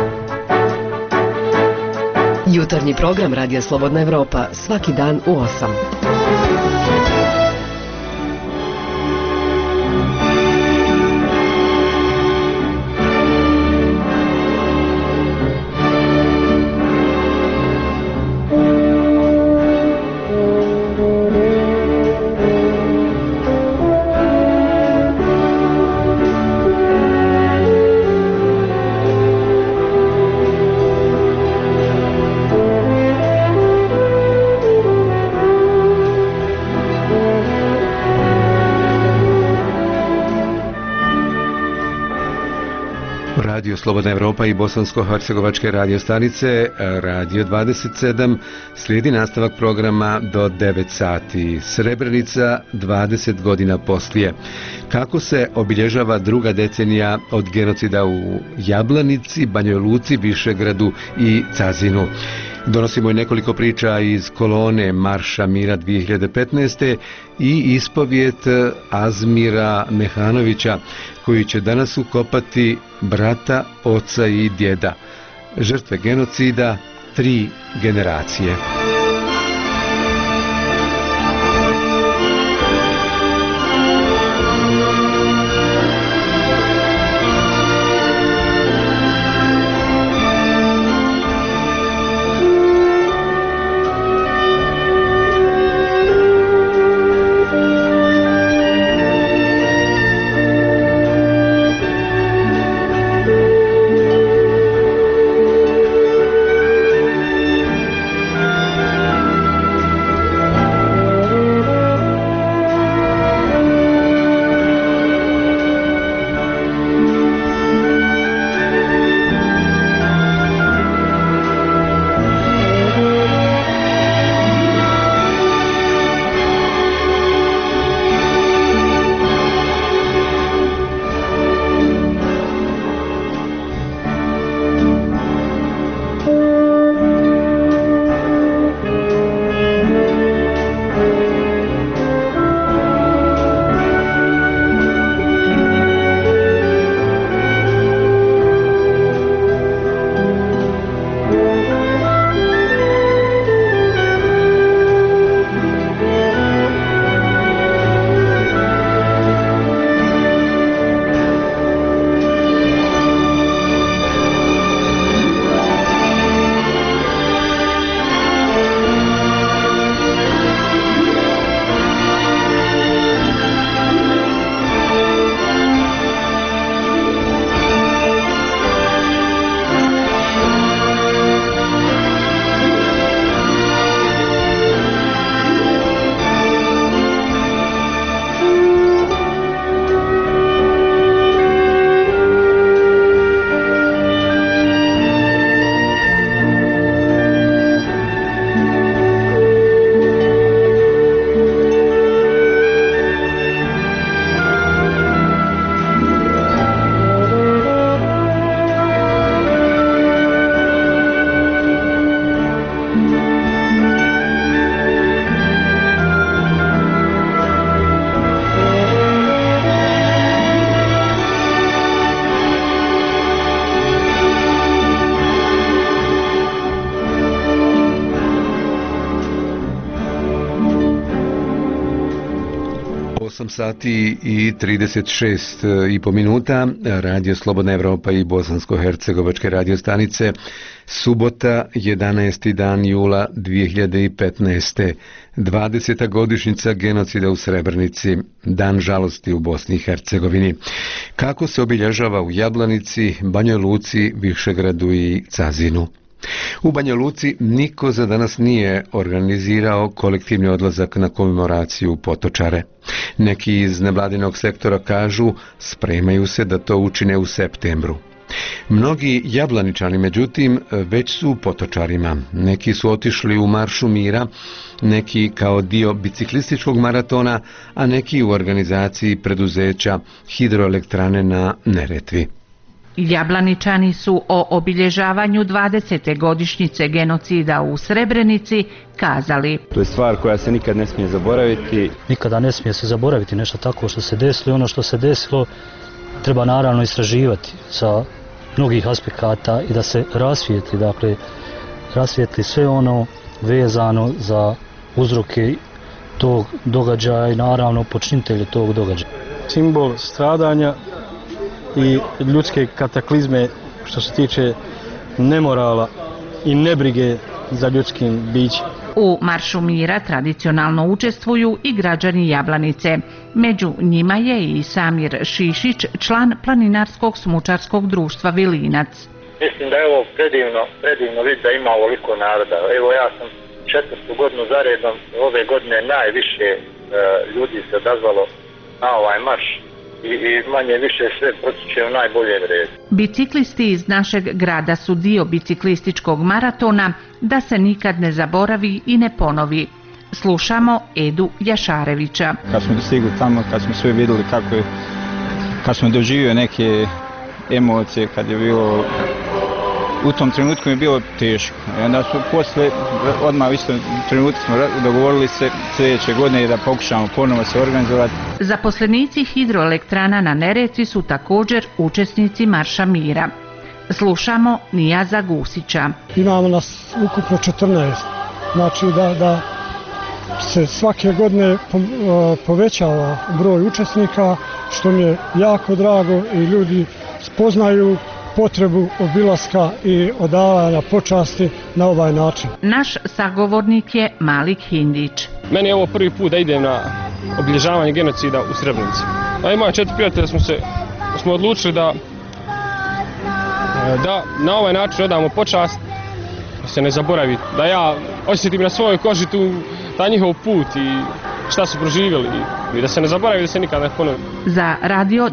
[SPEAKER 2] Jutarnji program Radija Slobodna Evropa, svaki dan u 8.
[SPEAKER 1] Radio Slobodna Evropa i bosansko-hercegovačke radio stanice, Radio 27, slijedi nastavak programa do 9 sati. Srebrenica 20 godina poslije. Kako se obilježava druga decenija od genocida u Jablanici, Banjoj Luci, Višegradu i Cazinu. Donosimo i nekoliko priča iz kolone Marša mira 2015. i ispovijed Azmira Mehanovića, koji će danas ukopati brata, oca i djeda, žrtve genocida 3 generacije. 8 sati i 36,5 minuta, Radio Slobodna Evropa i Bosansko-hercegovačke radiostanice, subota, 11. dan jula 2015. 20. godišnjica genocida u Srebrenici, dan žalosti u Bosni i Hercegovini. Kako se obilježava u Jablanici, Banjoj Luci, Višegradu i Cazinu? U Banja Luci niko za danas nije organizirao kolektivni odlazak na komemoraciju u Potočare. Neki iz nevladinog sektora kažu spremaju se da to učine u septembru. Mnogi Jablaničani, međutim, već su u Potočarima. Neki su otišli u Maršu mira, neki kao dio biciklističkog maratona, a neki u organizaciji preduzeća hidroelektrane na Neretvi.
[SPEAKER 3] Jablaničani su o obilježavanju 20. godišnjice genocida u Srebrenici kazali:
[SPEAKER 4] To je stvar koja se nikad ne smije zaboraviti.
[SPEAKER 8] Nikada ne smije se zaboraviti nešto tako što se desilo. Ono što se desilo treba naravno istraživati sa mnogih aspekata i da se rasvijetli, dakle, rasvijetli sve ono vezano za uzroke tog događaja i naravno počinitelje tog događaja.
[SPEAKER 24] Simbol stradanja i ljudske kataklizme što se tiče nemorala i nebrige za ljudskim bićem.
[SPEAKER 3] U Maršu mira tradicionalno učestvuju i građani Jablanice. Među njima je i Samir Šišić, član planinarskog smučarskog društva Vilinac.
[SPEAKER 25] Mislim da je ovo predivno vidjeti da ima ovoliko naroda. Evo, ja sam 4. godinu zaredom, ove godine najviše ljudi se odazvalo na ovaj marš. I manje više sve protiče u najboljem redu.
[SPEAKER 3] Biciklisti iz našeg grada su dio biciklističkog maratona da se nikad ne zaboravi i ne ponovi. Slušamo Edu Jašarevića.
[SPEAKER 24] Kad smo stigli tamo, kad smo sve vidjeli kad smo doživio neke emocije, kad je bilo, u tom trenutku mi je bilo teško. I onda su posle, odmah u istom trenutku smo dogovorili se sljedeće godine da pokušamo ponovo se organizovati.
[SPEAKER 3] Zaposlenici hidroelektrana na Neretvi su također učesnici Marša mira. Slušamo Nijaza Gusića.
[SPEAKER 26] Imamo nas ukupno 14. Znači da se svake godine povećava broj učesnika, što mi je jako drago i ljudi spoznaju potrebu obilaska i odavanja počasti na ovaj način.
[SPEAKER 3] Naš sagovornik je Malik Hindić.
[SPEAKER 27] Meni je ovo prvi put da idem na obilježavanje genocida u Srebrenici. A i moja 4 prijatelja smo odlučili da na ovaj način odamo počast, da se ne zaboravi, da ja osjetim na svojoj koži taj njihov put i šta su proživjeli i da se ne zaboravi, da se nikada ne ponovi.
[SPEAKER 3] Za Radio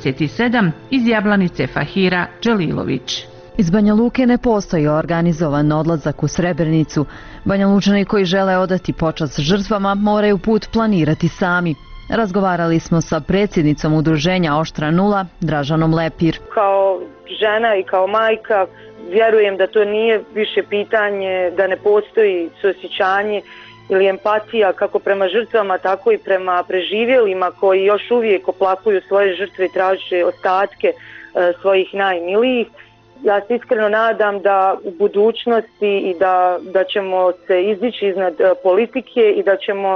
[SPEAKER 3] 27 iz Jablanice Fahira Đelilović.
[SPEAKER 28] Iz Banja Luke ne postoji organizovan odlazak u Srebrenicu. Banja Lučani koji žele odati počast žrtvama moraju put planirati sami. Razgovarali smo sa predsjednicom udruženja Oštra nula, Dražanom Lepir.
[SPEAKER 12] Kao žena i kao majka vjerujem da to nije više pitanje, da ne postoji suosjećanje ili empatija kako prema žrtvama, tako i prema preživjelima koji još uvijek oplakuju svoje žrtve i traže ostatke svojih najmilijih. Ja se iskreno nadam da u budućnosti i da ćemo se izdići iznad politike i da ćemo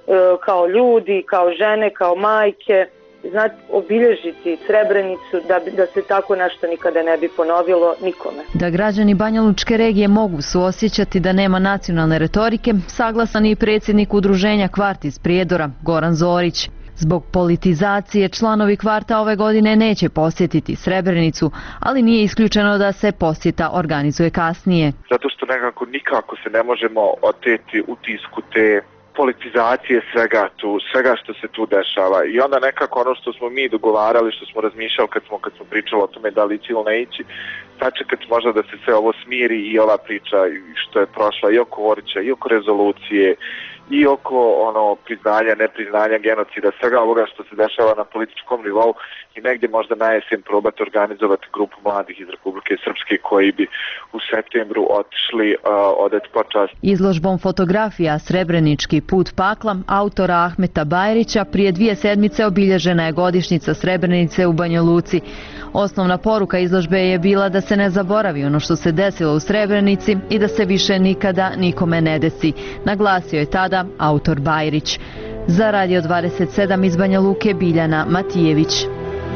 [SPEAKER 12] kao ljudi, kao žene, kao majke obilježiti Srebrenicu da se tako nešto nikada ne bi ponovilo nikome.
[SPEAKER 28] Da građani Banja Lučke regije mogu suosjećati da nema nacionalne retorike, saglasan je i predsjednik udruženja Kvart iz Prijedora, Goran Zorić. Zbog politizacije članovi kvarta ove godine neće posjetiti Srebrenicu, ali nije isključeno da se posjeta organizuje kasnije.
[SPEAKER 29] Zato što nikako se ne možemo oteti utisku te politizacije svega što se tu dešava. I onda nekako ono što smo mi dogovarali, što smo razmišljali kad smo pričali o tome da li ići ili ne ići, sačekati možda da se sve ovo smiri i ova priča što je prošla i oko Orića i oko rezolucije i oko priznanja, nepriznanja genocida, svega ovoga što se dešava na političkom nivou i negdje možda na jesen probati organizovati grupu mladih iz Republike Srpske koji bi u septembru otišli odati počast.
[SPEAKER 28] Izložbom fotografija Srebrenički put pakla autora Ahmeta Bajrića prije 2 sedmice obilježena je godišnjica Srebrenice u Banja Luci. Osnovna poruka izložbe je bila da se ne zaboravi ono što se desilo u Srebrenici i da se više nikada nikome ne desi, naglasio je tada autor Bajrić. Za Radio 27 iz Banja Luke Biljana Matijević.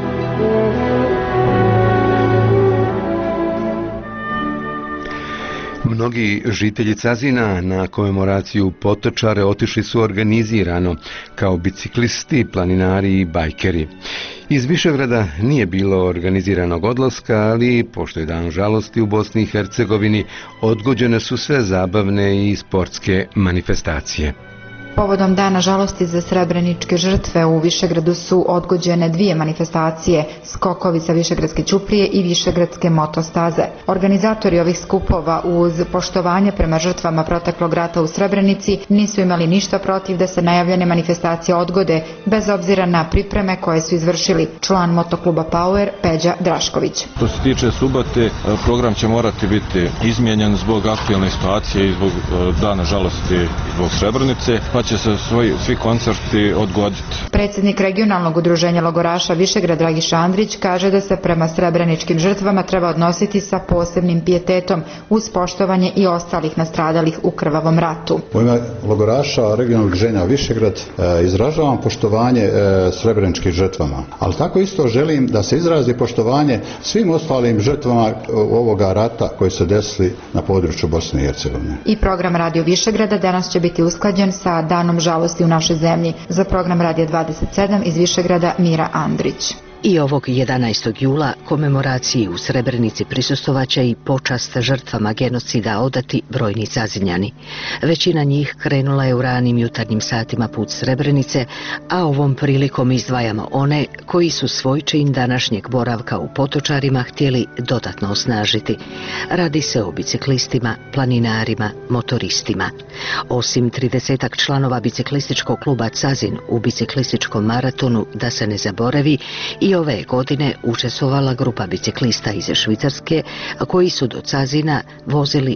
[SPEAKER 1] Mnogi žitelji Cazina na komemoraciju Potočare otišli su organizirano, kao biciklisti, planinari i bajkeri. Iz Višegrada nije bilo organiziranog odlaska, ali pošto je dan žalosti u Bosni i Hercegovini, odgođene su sve zabavne i sportske manifestacije.
[SPEAKER 5] Povodom dana žalosti za srebreničke žrtve u Višegradu su odgođene 2 manifestacije, skokovi sa Višegradske ćuprije i Višegradske motostaze. Organizatori ovih skupova uz poštovanje prema žrtvama proteklog rata u Srebrenici nisu imali ništa protiv da se najavljene manifestacije odgode, bez obzira na pripreme koje su izvršili član motokluba Power Peđa Drašković.
[SPEAKER 6] Što se tiče subote, program će morati biti izmijenjen zbog aktualne situacije i zbog dana žalosti zbog Srebrenice, pa će se svi koncerti odgoditi.
[SPEAKER 5] Predsjednik regionalnog udruženja logoraša Višegrad Dragiša Andrić kaže da se prema srebreničkim žrtvama treba odnositi sa posebnim pijetetom uz poštovanje i ostalih nastradalih u krvavom ratu.
[SPEAKER 7] U ime logoraša regionalnog udruženja Višegrad izražavam poštovanje srebreničkim žrtvama, ali tako isto želim da se izrazi poštovanje svim ostalim žrtvama ovoga rata koji se desili na području Bosne i Hercegovine.
[SPEAKER 5] I program Radio Višegrada danas će biti usklađen sa danom žalosti u našoj zemlji. Za program Radija 27 iz Višegrada Mira Andrić.
[SPEAKER 22] I ovog 11. jula komemoraciji u Srebrenici prisustvovaće i počast žrtvama genocida odati brojni Cazinjani. Većina njih krenula je u ranim jutarnjim satima put Srebrenice, a ovom prilikom izdvajamo one koji su svoj čin današnjeg boravka u Potočarima htjeli dodatno osnažiti. Radi se o biciklistima, planinarima, motoristima. Osim 30 članova biciklističkog kluba Cazin u biciklističkom maratonu Da se ne zaboravi, i ove godine učestvovala grupa biciklista iz Švicarske koji su do Cazina vozili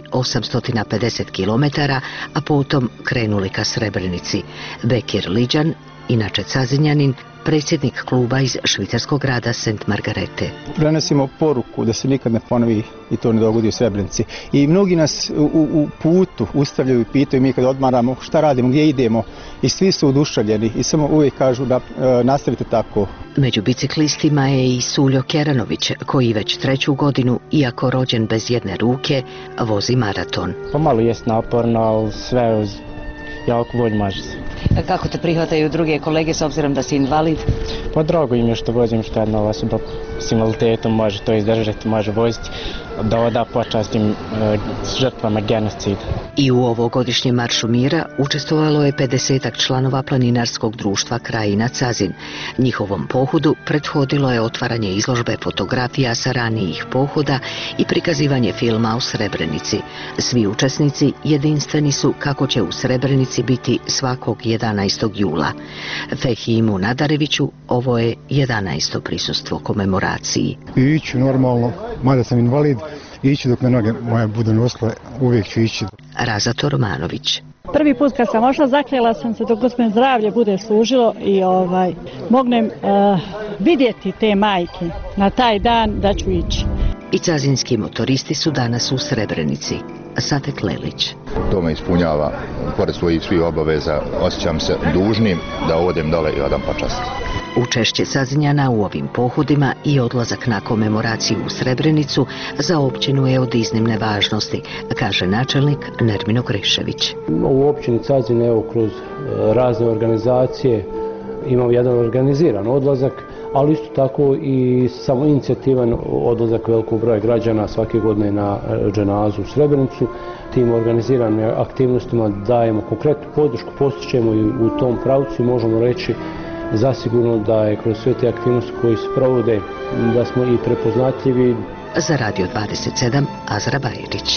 [SPEAKER 22] 850 km, a potom krenuli ka Srebrenici. Bekir Liđan, inače Cazinjanin, predsjednik kluba iz švicarskog grada St. Margarete.
[SPEAKER 9] Prenosimo poruku da se nikad ne ponovi i to ne dogodi u Srebrenici. I mnogi nas u putu ustavljaju i pitaju, mi kad odmaramo šta radimo, gdje idemo, i svi su oduševljeni i samo uvijek kažu da nastavite tako.
[SPEAKER 22] Među biciklistima je i Suljo Keranović, koji već 3. godinu, iako rođen bez jedne ruke, vozi maraton.
[SPEAKER 10] Pomalo jest naporno, ali sve uz jako volju maže se.
[SPEAKER 22] Kako te prihvataju druge kolege s obzirom da si invalid?
[SPEAKER 10] Pa drago im je što vozim, što jedna osoba s invaliditetom može to izdržati, može voziti, da oda počastim žrtvama genocida.
[SPEAKER 22] I u ovogodišnjem maršu mira učestvovalo je 50 članova planinarskog društva Krajina Cazin. Njihovom pohodu prethodilo je otvaranje izložbe fotografija sa ranijih pohoda i prikazivanje filma o Srebrenici. Svi učesnici jedinstveni su kako će u Srebrenici biti svakog 11. jula. Fehimu Nadareviću ovo je 11. prisustvo komemoraciji.
[SPEAKER 11] Iću normalno, mada sam invalid, ići dok me noge moje budu nosile, uvijek ću ići.
[SPEAKER 22] Razato Romanović.
[SPEAKER 13] Prvi put kad sam ošla, zakljela sam se dok Gospodin zdravlje bude služilo i mognem vidjeti te majke na taj dan da ću ići.
[SPEAKER 22] I cazinski motoristi su danas u Srebrenici. Satek Lelić.
[SPEAKER 15] To me ispunjava, pored svih obaveza, osjećam se dužnim da odem dole i odam počast.
[SPEAKER 22] Učešće Cazinjana u ovim pohodima i odlazak na komemoraciju u Srebrenicu za općinu je od iznimne važnosti, kaže načelnik Nermino Grešević.
[SPEAKER 16] U općini Cazin, evo, kroz razne organizacije imamo jedan organiziran odlazak, ali isto tako i samo inicijativan odlazak velikog broja građana svake godine na dženazu u Srebrenicu. Tim organiziranim aktivnostima dajemo konkretnu podršku, postičemo i u tom pravcu i možemo reći zasigurno da je kroz sve te aktivnosti koje se provode da smo i prepoznatljivi.
[SPEAKER 22] Za Radio 27, Azra Bajerić.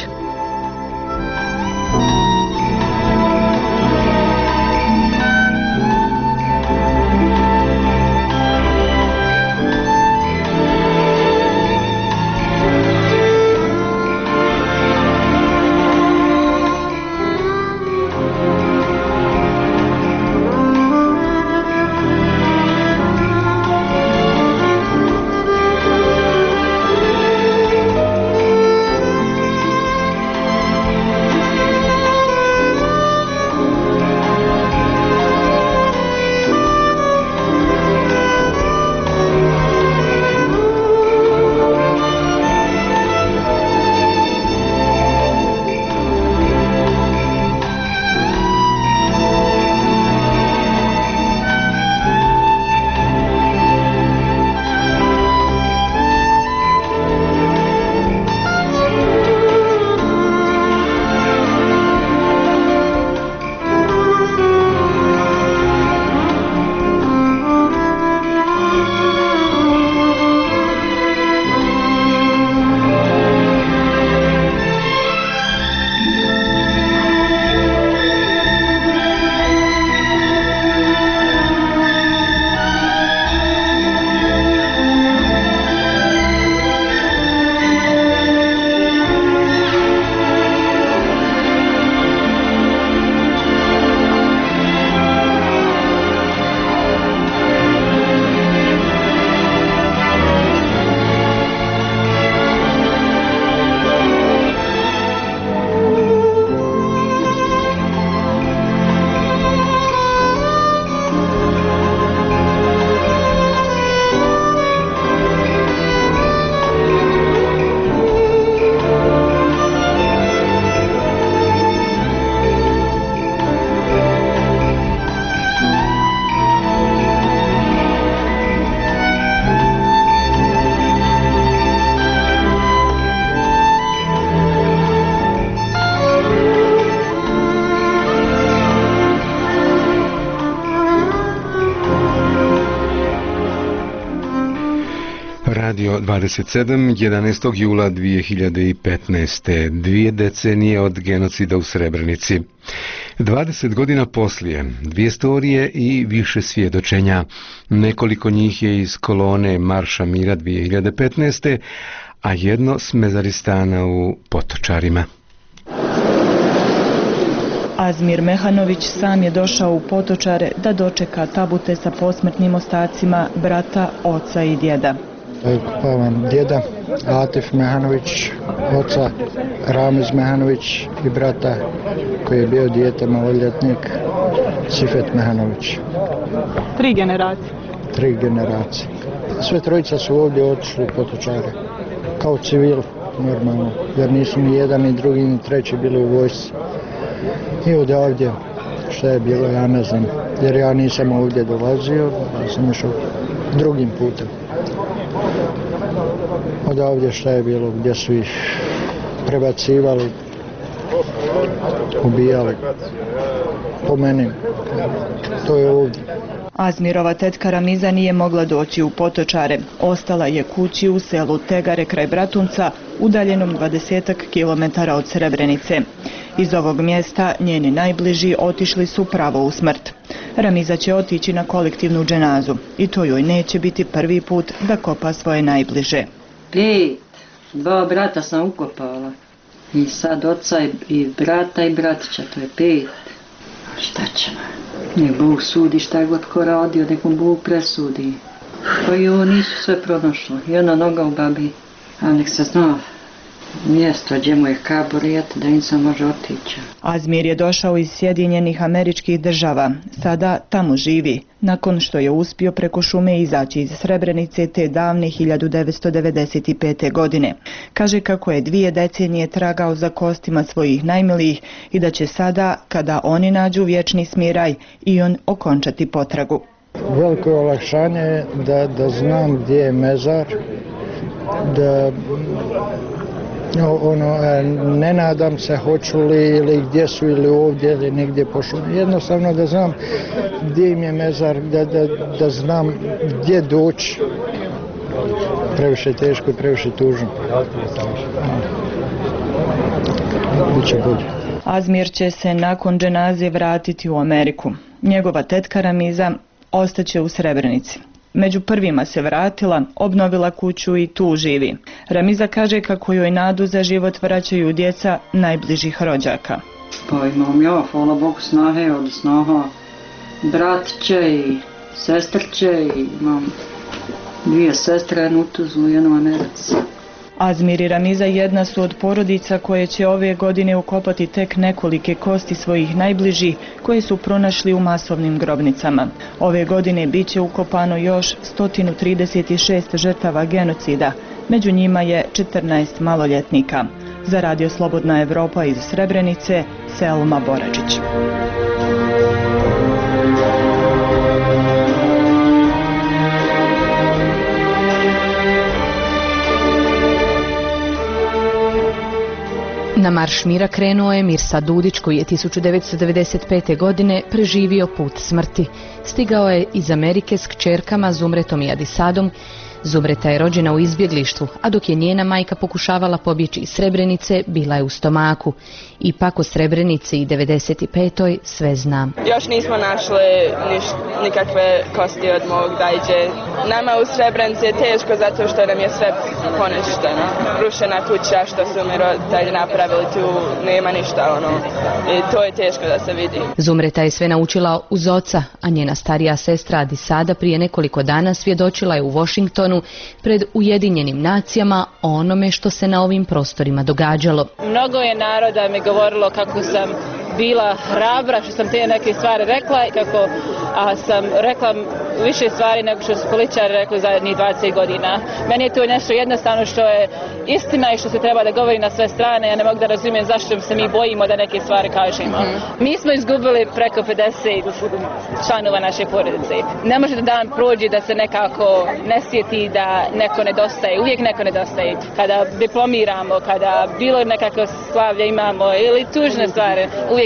[SPEAKER 1] Radio 27, 11. jula 2015. 2 decenije od genocida u Srebrenici. 20 godina poslije, 2 storije i više svjedočenja. Nekoliko njih je iz kolone Marša mira 2015. a jedno s mezaristana u Potočarima.
[SPEAKER 2] Azmir Mehanović sam je došao u Potočare da dočeka tabute sa posmrtnim ostacima brata, oca i djeda.
[SPEAKER 4] Kopavam djeda Atif Mehanović, oca Ramiz Mehanović i brata koji je bio dijete maloljetnik Sifet Mehanović.
[SPEAKER 2] 3 generacije?
[SPEAKER 4] 3 generacije. Sve trojica su ovdje otišli u Potočare, kao civil normalno, jer nisu ni jedan, ni drugi, ni treći bili u vojsci. I odavdje što je bilo, ja ne znam, jer ja nisam ovdje dolazio, ja sam išao drugim putem. Odavdje što je bilo, gdje su ih prebacivali, ubijali, po meni, to je ovdje.
[SPEAKER 2] Azmirova tetka Ramiza nije mogla doći u Potočare. Ostala je kući u selu Tegare kraj Bratunca, udaljenom 20 km od Srebrenice. Iz ovog mjesta njeni najbliži otišli su pravo u smrt. Ramiza će otići na kolektivnu dženazu i to joj neće biti prvi put da kopa svoje najbliže.
[SPEAKER 14] 5, 2 brata sam ukopala. I sad oca i brata i bratića, to je 5. Šta ćemo? Nek Bog sudi šta god ko radio, nekom Bog presudi. Pa i ovo nisu sve pronašlo. Jedna noga u babi. A nek se zna mjesto gdje mu je kaburet, da im se može otići.
[SPEAKER 2] Azmir je došao iz Sjedinjenih Američkih Država. Sada tamo živi, nakon što je uspio preko šume izaći iz Srebrenice te davne 1995. godine. Kaže kako je 2 decenije tragao za kostima svojih najmilijih i da će sada, kada oni nađu vječni smiraj, i on okončati potragu.
[SPEAKER 4] Veliko olakšanje je da znam gdje je mezar, da ne nadam se hoću li ili gdje su ili ovdje ili negdje pošli. Jednostavno da znam gdje im je mezar, da znam gdje doći. Previše teško i previše tužno. Biće bolje.
[SPEAKER 2] Azmir će se nakon dženaze vratiti u Ameriku. Njegova tetka Ramiza ostaće u Srebrenici. Među prvima se vratila, obnovila kuću i tu živi. Ramiza kaže kako joj nadu za život vraćaju djeca najbližih rođaka.
[SPEAKER 14] Pa imam ja, hvala Bogu, snahe od snaha bratće i sestrće i imam 2 sestre, jednu u Tuzlu i jednu u Americi.
[SPEAKER 2] Azmir i Ramiza jedna su od porodica koje će ove godine ukopati tek nekolike kosti svojih najbližih koje su pronašli u masovnim grobnicama. Ove godine bit će ukopano još 136 žrtava genocida, među njima je 14 maloljetnika. Za Radio Slobodna Evropa iz Srebrenice, Selma Boračić.
[SPEAKER 17] Na Marš mira krenuo je Mirsa Dudić koji je 1995. godine preživio put smrti. Stigao je iz Amerike s kćerkama Zumretom i Adisadom. Zumreta je rođena u izbjeglištvu, a dok je njena majka pokušavala pobjeći iz Srebrenice, bila je u stomaku. Ipak o Srebrenici i 95. sve znam.
[SPEAKER 18] Još nismo našli nikakve kosti od mog dajđe. Nama u Srebrenici je teško zato što nam je sve poništeno. Rušena kuća što su mi roditelji napravili, tu nema ništa. I to je teško da se vidi.
[SPEAKER 17] Zumreta je sve naučila uz oca, a njena starija sestra Adisada prije nekoliko dana svjedočila je u Washingtonu pred Ujedinjenim nacijama o onome što se na ovim prostorima događalo.
[SPEAKER 19] Mnogo je naroda mi govorilo kako sam bila hrabra, što sam te neke stvari rekla i kako sam rekla više stvari nego što su političari rekli zadnjih 20 godina. Meni je to nešto jednostavno što je istina i što se treba da govori na sve strane. Ja ne mogu da razumijem zašto se mi bojimo da neke stvari kažemo. Mi smo izgubili preko 50 članova naše porodice. Ne može da dan prođe da se nekako ne sjeti da neko nedostaje. Uvijek neko nedostaje. Kada diplomiramo, kada bilo nekako slavlje imamo ili tužne stvari, uvijek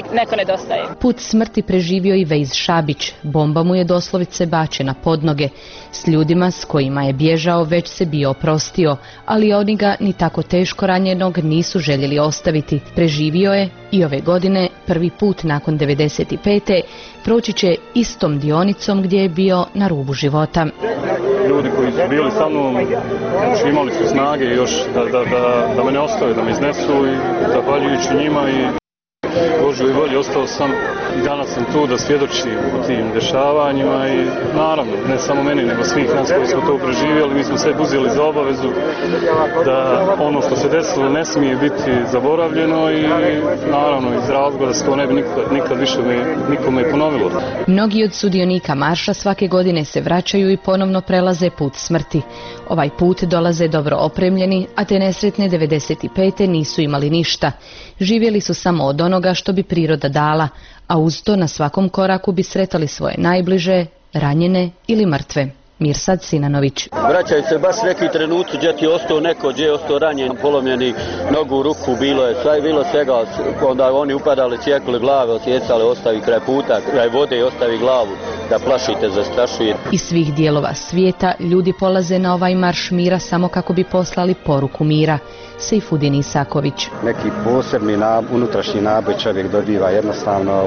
[SPEAKER 19] uvijek neko nedostaje.
[SPEAKER 17] Put smrti preživio i Vejz Šabić. Bomba mu je doslovice bačena pod noge. S ljudima s kojima je bježao već se bio oprostio, ali oni ga ni tako teško ranjenog nisu željeli ostaviti. Preživio je i ove godine, prvi put nakon 95. proći će istom dionicom gdje je bio na rubu života.
[SPEAKER 3] Ljudi koji su bili sa mnom, znači imali su snage još da me ne ostave, da me iznesu i zahvaljujući njima i Božjoj volji ostao sam i danas sam tu da svjedočim o tim dešavanjima i naravno, ne samo meni, nego svih nas koji smo to preživjeli, mi smo sve uzeli za obavezu da ono što se desilo ne smije biti zaboravljeno i naravno iz razloga da se to ne bi nikad više nikome ponovilo.
[SPEAKER 17] Mnogi od sudionika marša svake godine se vraćaju i ponovno prelaze put smrti. Ovaj put dolaze dobro opremljeni, a te nesretne 95. nisu imali ništa. Živjeli su samo od onoga što bi priroda dala, a uz to na svakom koraku bi sretali svoje najbliže, ranjene ili mrtve. Mirsad Sinanović.
[SPEAKER 8] Vraćaju se baš neki trenuci gdje ti je ostao neko, gdje je ostao ranjen, polomljeni nogu, ruku, bilo svega, onda oni upadali, cijekuli glave, osjecali, ostavi kraj puta, kraj vode i ostavi glavu, da plašite, zastrašuje.
[SPEAKER 17] Iz svih dijelova svijeta ljudi polaze na ovaj marš mira samo kako bi poslali poruku mira. Sejfudin Isaković.
[SPEAKER 20] Neki posebni unutrašnji naboj čovjek dobiva jednostavno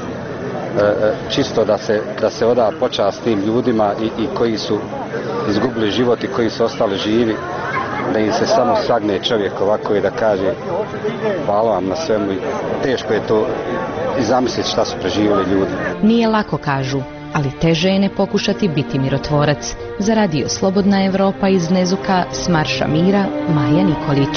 [SPEAKER 20] čisto da se oda počast tim ljudima i koji su izgubili život i koji su ostali živi, da im se samo sagne čovjek ovako i da kaže hvala vam na svemu. Teško je to i zamisliti šta su preživjeli ljudi.
[SPEAKER 17] Nije lako, kažu, ali teže je ne pokušati biti mirotvorac. Za Radio Slobodna Evropa iz Nezuka s marša mira, Maja Nikolić.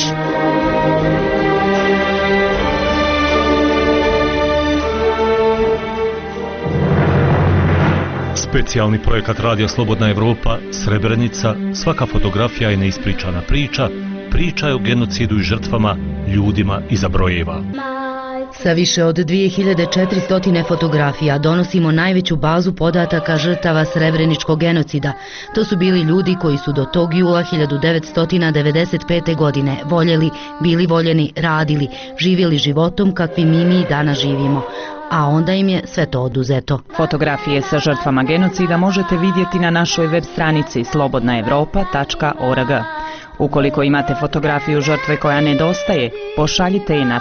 [SPEAKER 21] Specijalni projekat Radio Slobodna Evropa, Srebrenica, svaka fotografija je neispričana priča, priča je o genocidu i žrtvama, ljudima iza brojeva.
[SPEAKER 22] Sa više od 2400 fotografija donosimo najveću bazu podataka žrtava srebreničkog genocida. To su bili ljudi koji su do tog jula 1995. godine voljeli, bili voljeni, radili, živjeli životom kakvim mi danas živimo. A onda im je sve to oduzeto.
[SPEAKER 23] Fotografije sa žrtvama genocida možete vidjeti na našoj web stranici slobodnaevropa.org. Ukoliko imate fotografiju žrtve koja nedostaje, pošaljite je na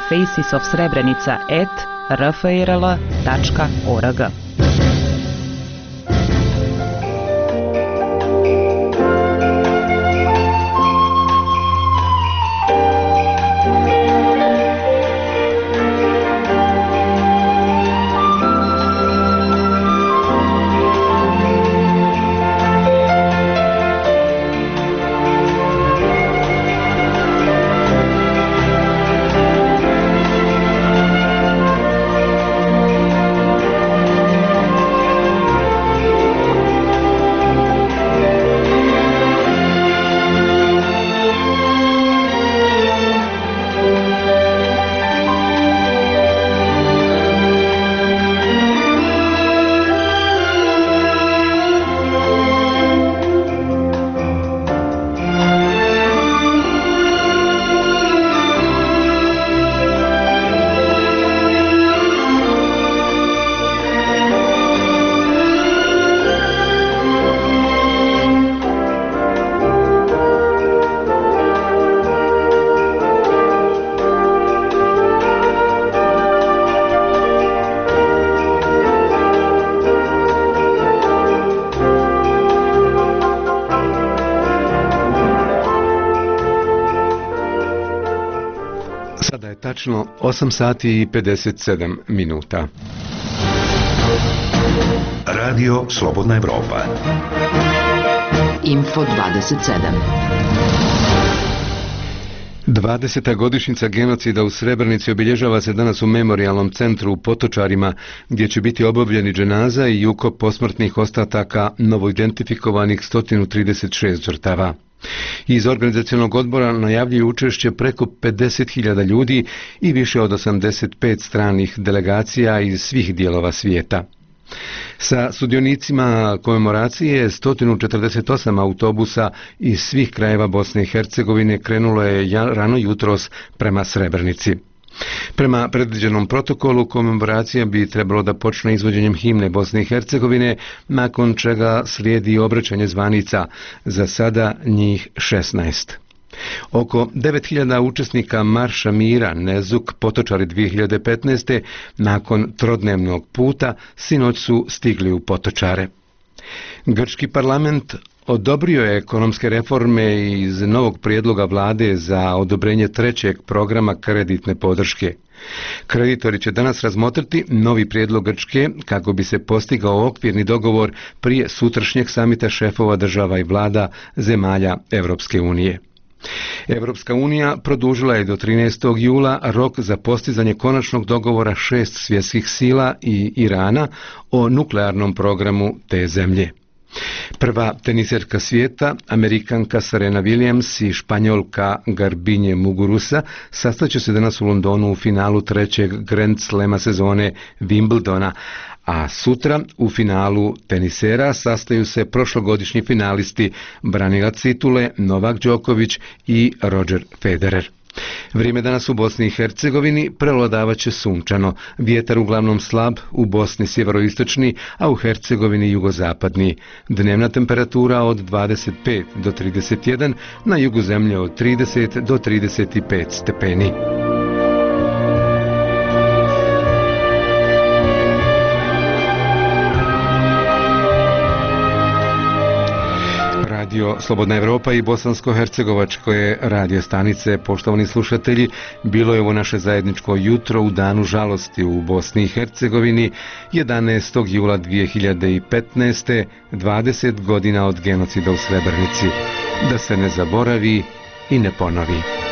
[SPEAKER 23] facesofsrebrenica@rfrl.org.
[SPEAKER 1] Tačno 8 sati i 57 minuta.
[SPEAKER 24] Radio Slobodna Evropa.
[SPEAKER 22] Info 27.
[SPEAKER 1] 20. godišnjica genocida u Srebrenici obilježava se danas u memorijalnom centru u Potočarima, gdje će biti obavljeni dženaza i ukop posmrtnih ostataka novoidentifikovanih 136 žrtava. Iz organizacionog odbora najavljuju učešće preko 50.000 ljudi i više od 85 stranih delegacija iz svih dijelova svijeta. Sa sudionicima komemoracije 148 autobusa iz svih krajeva Bosne i Hercegovine krenulo je rano jutros prema Srebrenici. Prema predviđenom protokolu, komemoracija bi trebalo da počne izvođenjem himne Bosne i Hercegovine, nakon čega slijedi obraćanje zvanica, za sada njih 16. Oko 9000 učesnika Marša mira Nezuk Potočari 2015. nakon trodnevnog puta sinoć su stigli u Potočare. Grčki parlament odobrio je ekonomske reforme iz novog prijedloga vlade za odobrenje trećeg programa kreditne podrške. Kreditori će danas razmotriti novi prijedlog Grčke kako bi se postigao okvirni dogovor prije sutrašnjeg samita šefova država i vlada zemalja Europske unije. Europska unija produžila je do 13. jula rok za postizanje konačnog dogovora 6 svjetskih sila i Irana o nuklearnom programu te zemlje. Prva teniserka svijeta, Amerikanka Serena Williams i Španjolka Garbine Muguruza sastaće se danas u Londonu u finalu trećeg Grand Slema sezone Wimbledona, a sutra u finalu tenisera sastaju se prošlogodišnji finalisti branilac titule Novak Đoković i Roger Federer. Vrijeme danas u Bosni i Hercegovini prevladavat će sunčano, vjetar uglavnom slab, u Bosni sjeveroistočni, a u Hercegovini jugozapadni. Dnevna temperatura od 25 do 31, na jugu zemlje od 30 do 35 stepeni. Radio Slobodna Evropa i bosansko-hercegovačke radio stanice, poštovani slušatelji, bilo je ovo naše zajedničko jutro u danu žalosti u Bosni i Hercegovini, 11. jula 2015. 20 godina od genocida u Srebrenici. Da se ne zaboravi i ne ponovi.